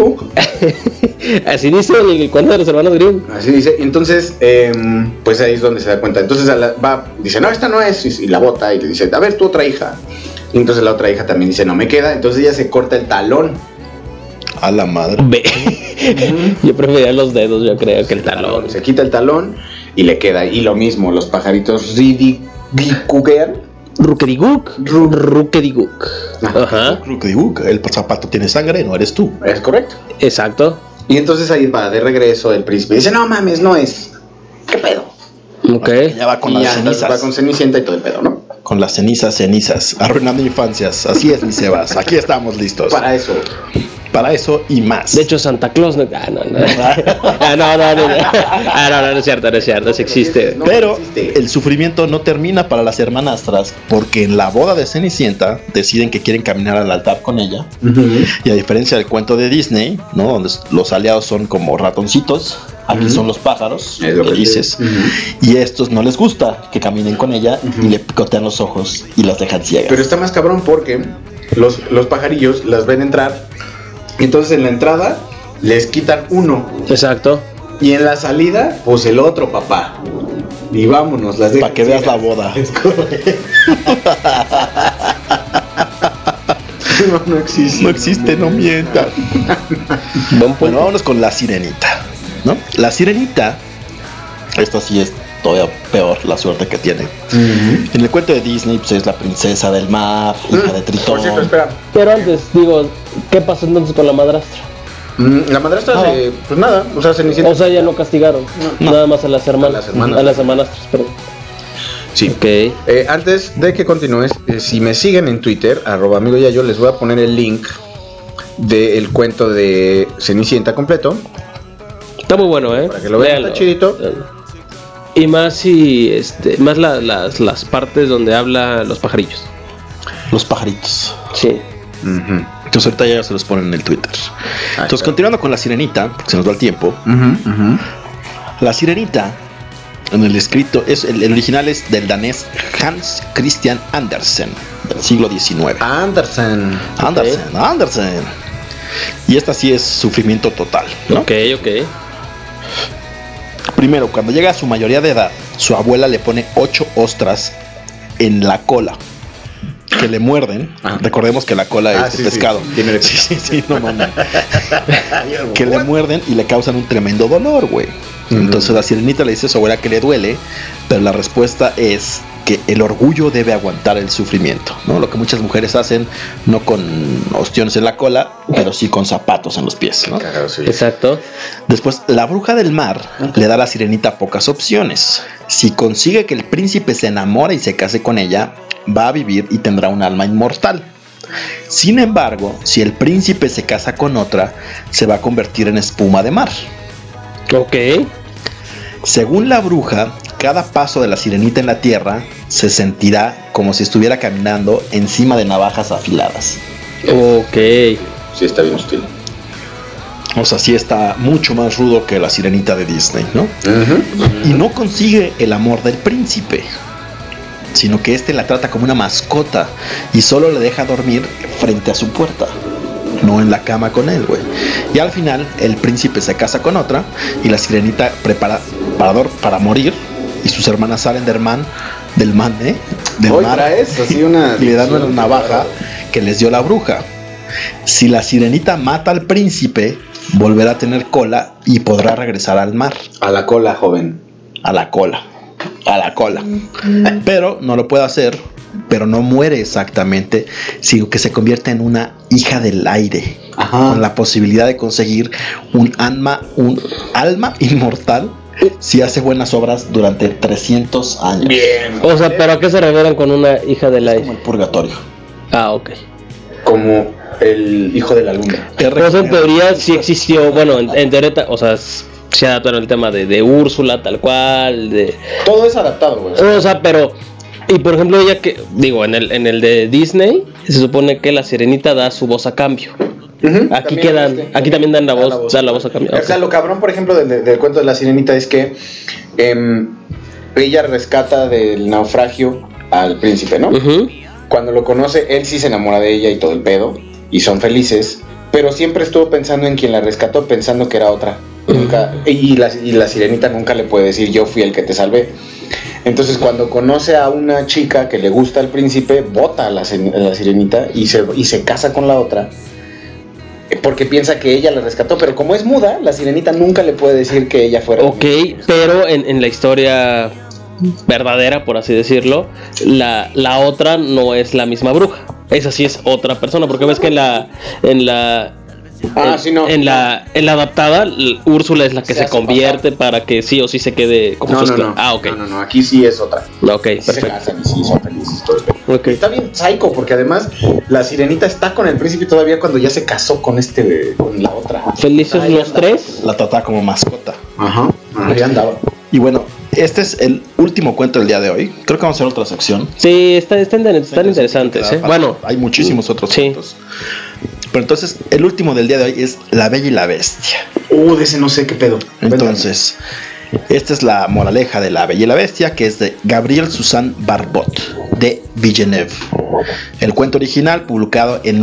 Así dice el cuento de los hermanos Grimm. Así dice. Entonces, pues ahí es donde se da cuenta. Entonces dice, no, esta no es. Y la bota y le dice, a ver, tu otra hija. Y entonces la otra hija también dice, no me queda. Entonces ella se corta el talón. A la madre. Yo prefería los dedos, yo creo, que el talón. Se quita el talón y le queda. Y lo mismo, los pajaritos ridikugean. Rukeriguk. Rukeriguk. Ajá. Rukeriguk, el zapato tiene sangre, no eres tú. Es correcto. Exacto. Y entonces ahí va de regreso el príncipe. Dice, no mames, no es. ¿Qué pedo? Ok. Ya va con Y las ya, cenizas. va con Cenicienta y todo el pedo, ¿no? Con las cenizas, arruinando infancias. Así es, mi Sebas. Aquí estamos listos. Para eso. Para eso y más. De hecho, Santa Claus no. No. No es cierto, no existe. No Pero existe. el sufrimiento no termina para las hermanastras, porque en la boda de Cenicienta deciden que quieren caminar al altar con ella. Y a diferencia del cuento de Disney, ¿no? Donde los aliados son como ratoncitos, aquí son los pájaros, Es lo que felices. te- Y a estos no les gusta que caminen con ella y le picotean los ojos y las dejan ciegas. Pero está más cabrón porque los pajarillos las ven entrar. Y entonces en la entrada les quitan uno. Exacto. Y en la salida, pues el otro, papá. Y vámonos, las dejan Para que veas la ciegas. boda. Es correcto. No existe. No existe, no mientas. Buen punto. Bueno, vámonos con la sirenita, ¿no? La sirenita, esta sí es todavía peor la suerte que tiene. En el cuento de Disney, pues es la princesa del mar, hija de Tritón. Por cierto, espera. Pero antes, digo, ¿qué pasó entonces con la madrastra? La madrastra Ah. pues nada, o sea, Cenicienta. O sea, ya no castigaron. No. Nada más a las hermanas. A las hermanas. A las hermanastras, perdón. Sí. Ok. Antes de que continúes, si me siguen en Twitter, @amigoyayo, les voy a poner el link del cuento de Cenicienta completo. Está muy bueno, Para que lo vean, está chidito. Y más si, más las partes donde habla los pajarillos. Los pajaritos. Sí. Entonces ahorita ya se los ponen en el Twitter. Entonces, está. continuando con la sirenita, porque se nos va el tiempo. La sirenita, en el escrito, el original es del danés Hans Christian Andersen, del siglo XIX. Andersen. Andersen. Y esta sí es sufrimiento total, ¿no? Ok. Primero, cuando llega a su mayoría de edad, su abuela le pone 8 ostras en la cola que le muerden. Recordemos que la cola es de sí, pescado. sí. Tiene de Sí, no mames. Que le muerden y le causan un tremendo dolor, güey. Entonces la sirenita le dice a su abuela que le duele, pero la respuesta es que el orgullo debe aguantar el sufrimiento, ¿no? Lo que muchas mujeres hacen, no con ostiones en la cola, pero sí con zapatos en los pies, ¿no? Cagado, sí. Exacto. Después, la bruja del mar le da a la sirenita pocas opciones. Si consigue que el príncipe se enamore y se case con ella, va a vivir y tendrá un alma inmortal. Sin embargo, si el príncipe se casa con otra, se va a convertir en espuma de mar. Ok. Según la bruja, cada paso de la sirenita en la tierra se sentirá como si estuviera caminando encima de navajas afiladas. Ok. Sí, está bien hostil. O sea, sí está mucho más rudo que la sirenita de Disney, ¿no? Y no consigue el amor del príncipe, sino que este la trata como una mascota y solo le deja dormir frente a su puerta, no en la cama con él, güey. Y al final el príncipe se casa con otra y la sirenita prepara para morir y sus hermanas salen del mar Traes así una y le dan una navaja que les dio la bruja. Si la sirenita mata al príncipe, volverá a tener cola y podrá regresar al mar. A la cola, joven. A la cola. Pero no lo puede hacer, pero no muere exactamente, sino que se convierte en una hija del aire. Ajá. Con la posibilidad de conseguir un alma inmortal si hace buenas obras durante 300 años. Bien. O sea, ¿pero a qué se refieren con una hija del Como aire? el purgatorio. Ah, ok. Como el hijo de la luna. Pues en teoría sí existió, bueno, en teoría, o sea, se adaptaron el tema de Úrsula, tal cual, de... Todo es adaptado, güey. O sea, pero... Y por ejemplo, ella que... Digo, en el de Disney, se supone que la sirenita da su voz a cambio. Aquí aquí también dan la voz a cambio. O sea, lo cabrón, por ejemplo, del cuento de la sirenita es que ella rescata del naufragio al príncipe, ¿no? Cuando lo conoce, él sí se enamora de ella y todo el pedo, y son felices, pero siempre estuvo pensando en quien la rescató, pensando que era otra. Nunca, y la sirenita nunca le puede decir yo fui el que te salvé. Entonces cuando conoce a una chica que le gusta al príncipe, bota a la sirenita y se casa con la otra. porque piensa que ella la rescató, pero como es muda, la sirenita nunca le puede decir que ella fue Ok, pero en la historia verdadera, por así decirlo, la otra no es la misma bruja. Esa sí es otra persona, porque ves que en la adaptada, Úrsula es la que se convierte para que sí o sí se quede como su esclava. Ah, ok. No, aquí sí es otra. Ok, Sí se perfecto. casan y sí son felices todo el pedo. Okay. Está bien psycho, porque además la sirenita está con el príncipe todavía cuando ya se casó con con la otra. Felices Ahí los anda. tres. La trataba como mascota. Ajá, ahí andaba. Y bueno, este es el último cuento del día de hoy. Creo que vamos a hacer otra sección. Sí, están interesantes, ¿eh? Bueno, Hay muchísimos otros sí. cuentos. Pero entonces, el último del día de hoy es La Bella y la Bestia. De ese no sé qué pedo. Entonces, esta es la moraleja de La Bella y la Bestia, que es de Gabriel Suzanne Barbot, de Villeneuve. El cuento original, publicado en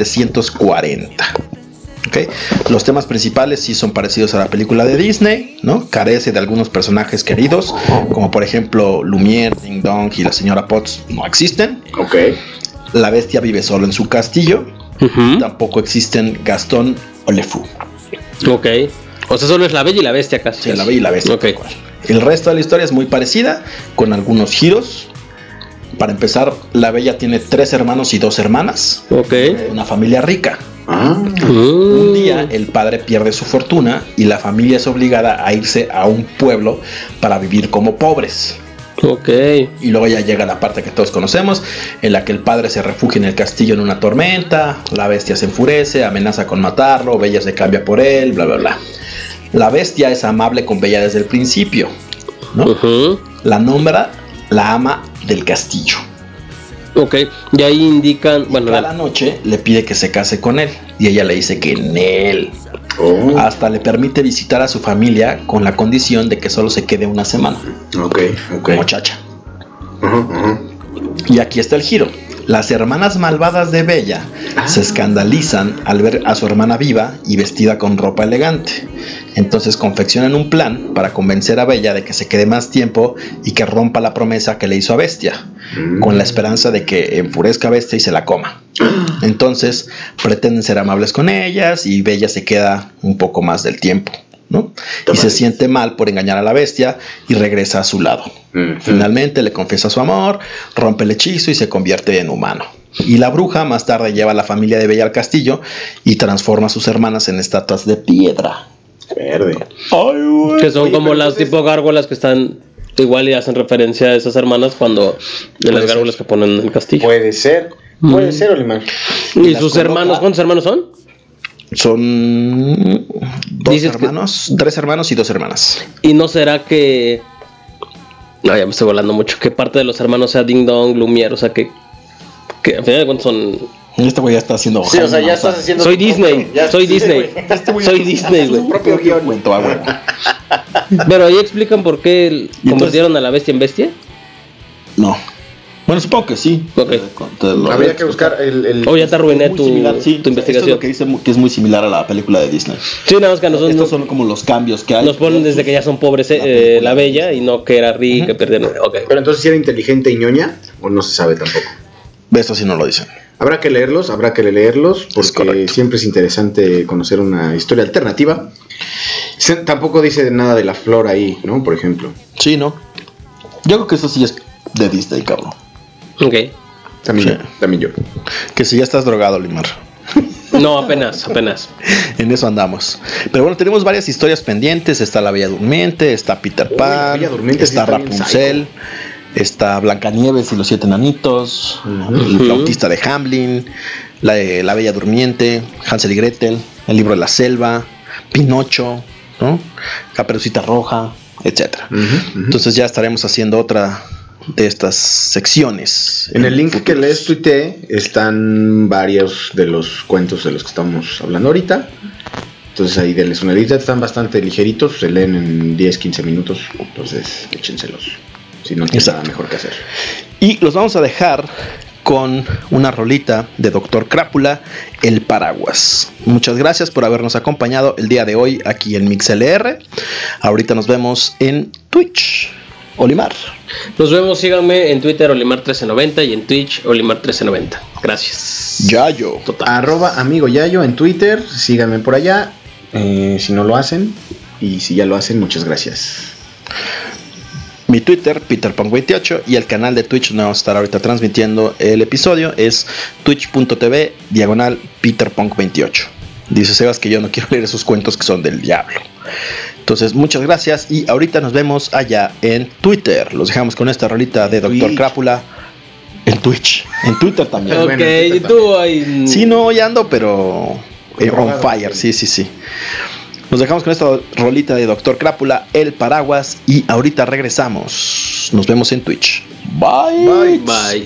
1740. ¿Okay? Los temas principales sí son parecidos a la película de Disney, ¿no? Carece de algunos personajes queridos, como por ejemplo Lumière, Ding Dong y la señora Potts no existen. Ok. La bestia vive solo en su castillo. Ujú. Tampoco existen Gastón o Le Fou. Ok. O sea, solo es la Bella y la Bestia casi. Sí, La Bella y la Bestia. Ok. tal cual. El resto de la historia es muy parecida, con algunos giros. Para empezar, la Bella tiene 3 hermanos y 2 hermanas. Ok. Una familia rica. Mm. Un día el padre pierde su fortuna y la familia es obligada a irse a un pueblo para vivir como pobres. Ok. Y luego ya llega la parte que todos conocemos, en la que el padre se refugia en el castillo en una tormenta, la bestia se enfurece, amenaza con matarlo, Bella se cambia por él, bla bla bla. La bestia es amable con Bella desde el principio, ¿no? Ujú. La nombra la ama del castillo. Ok. Y ahí indican. Bueno, Cada noche le pide que se case con él y ella le dice que en él. Hasta le permite visitar a su familia con la condición de que solo se quede una semana. Ok. Como chacha. Y aquí está el giro. Las hermanas malvadas de Bella se escandalizan al ver a su hermana viva y vestida con ropa elegante. Entonces confeccionan un plan para convencer a Bella de que se quede más tiempo y que rompa la promesa que le hizo a Bestia, con la esperanza de que enfurezca a Bestia y se la coma. Entonces pretenden ser amables con ellas y Bella se queda un poco más del tiempo, ¿no? Y se siente mal por engañar a la bestia y regresa a su lado. Finalmente le confiesa su amor, rompe el hechizo y se convierte en humano. Y la bruja más tarde lleva a la familia de Bella al castillo y transforma a sus hermanas en estatuas de piedra. Verde. que son como las tipo gárgolas que están igual y hacen referencia a esas hermanas cuando de las gárgolas que ponen en el castillo. Puede ser, Olimar. ¿Y las sus coloca- hermanos? ¿Cuántos hermanos son? Son 2 Dices que- hermanos, 3 hermanos y 2 hermanas. ¿Y no será que... No, ya me estoy volando mucho. ¿Qué parte de los hermanos sea Ding Dong, Lumière? O sea, que al final de cuentas son... Este güey ya está haciendo. Sí, o sea, ya estás haciendo. Soy Disney, Ya- soy sí, Disney, güey. soy Disney, güey. propio guión. Cuento, güey. Pero ahí explican por qué entonces- convirtieron a la bestia en bestia. No. Bueno, supongo que sí. Ok. Habría que buscar el O ya te arruiné Muy tu, similar, sí. tu investigación. Esto es lo que dice que es muy similar a la película de Disney. Sí, nada más que a nosotros Estos son como los cambios que hay. nos ponen desde que ya son pobres película. la bella y no que era rica, que perdieron. Ok. Pero entonces, ¿si era inteligente y ñoña? ¿O no se sabe tampoco? Esto sí no lo dicen. Habrá que leerlos, porque correcto. siempre es interesante conocer una historia alternativa. Tampoco dice nada de la flor ahí, ¿no? Por ejemplo. Sí, ¿no? Yo creo que eso sí es de Disney, cabrón. Ok. También yo. Que si ya estás drogado, Limar. No, apenas. En eso andamos. Pero bueno, tenemos varias historias pendientes. Está La Bella Durmiente, está Peter La Pan, Bella Durmiente sí está está bien Rapunzel, está Blancanieves y los 7 enanitos, el flautista de Hamelin, la Bella Durmiente, Hansel y Gretel, el libro de la selva, Pinocho, ¿no? Caperucita Roja, etcétera. Entonces ya estaremos haciendo otra de estas secciones. En el link que les tuiteé están varios de los cuentos de los que estamos hablando ahorita. Entonces ahí denles una lista, están bastante ligeritos, se leen en 10-15 minutos, entonces échenselos. Si no tienen nada mejor que hacer. Y los vamos a dejar con una rolita de Dr. Crápula, El Paraguas. Muchas gracias por habernos acompañado el día de hoy aquí en MixLR. Ahorita nos vemos en Twitch. Olimar. Nos vemos, síganme en Twitter Olimar1390 y en Twitch Olimar1390. Gracias. Yayo. @amigo Yayo en Twitter, síganme por allá, si no lo hacen, y si ya lo hacen, muchas gracias. Mi Twitter, PeterPunk28, y el canal de Twitch donde vamos a estar ahorita transmitiendo el episodio es twitch.tv/PeterPunk28. Dice Sebas que yo no quiero leer esos cuentos que son del diablo. Entonces, muchas gracias y ahorita nos vemos allá en Twitter. Los dejamos con esta rolita de Dr. Crápula en Twitch, en Twitter también. Ok, bueno, y tú ahí. Sí, no, hoy ando, pero on fire, sí. Nos dejamos con esta rolita de Dr. Crápula, El Paraguas, y ahorita regresamos. Nos vemos en Twitch. Bye. Bye.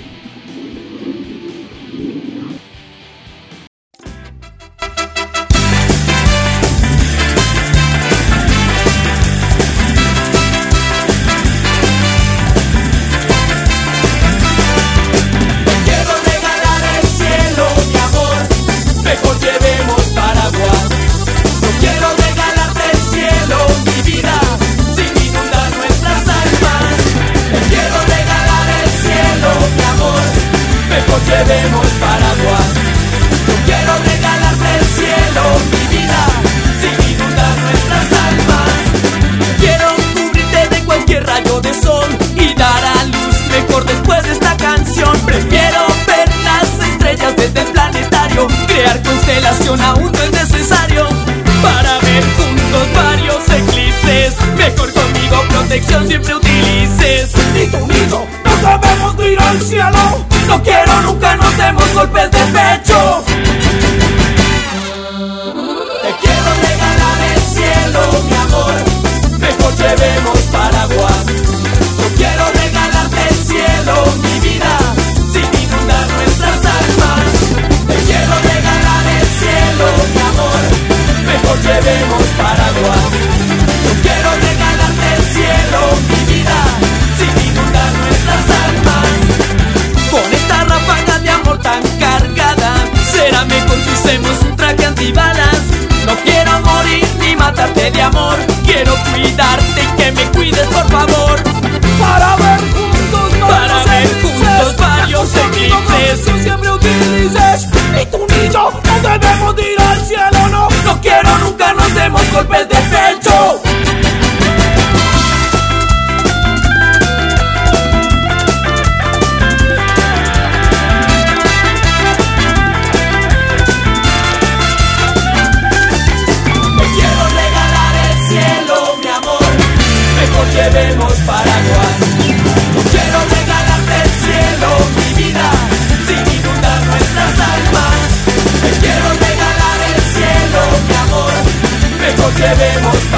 Quiero regalar el cielo, mi amor, mejor llevemos paraguas. No quiero regalarte el cielo, mi vida, sin inundar nuestras almas. Te quiero regalar el cielo, mi amor, mejor llevemos paraguas. No quiero regalarte el cielo, mi vida, sin inundar nuestras almas. Quiero cubrirte de cualquier rayo de sol y dar a luz mejor después de esta canción. Prefiero ver las estrellas desde el planetario. Crear constelación aún no es necesario para ver juntos varios eclipses. Mejor conmigo protección siempre utilices. Ni tú ni yo no sabemos de ir al cielo. No quiero nunca nos demos golpes de pecho. Te quiero regalar el cielo, mi amor, mejor llevemos paraguas. No quiero regalarte el cielo, mi vida, sin inundar nuestras almas. Te quiero regalar el cielo, mi amor, mejor llevemos paraguas. No quiero regalarte el cielo, mi vida, sin inundar nuestras almas. Con esta ráfaga de amor tan cargada, será mejor que usemos un traje antibalas. No quiero morir ni matarte de amor. Quiero cuidarte y que me cuides por favor. Para ver juntos varios eclipses. Siempre utilices. Ni tú ni yo no debemos de ir al cielo, no. No quiero nunca nos demos golpes de pecho. Llevemos paraguas. No quiero regalarte el cielo, mi vida, sin inundar nuestras almas. Te quiero regalar el cielo, mi amor, mejor llevemos paraguas.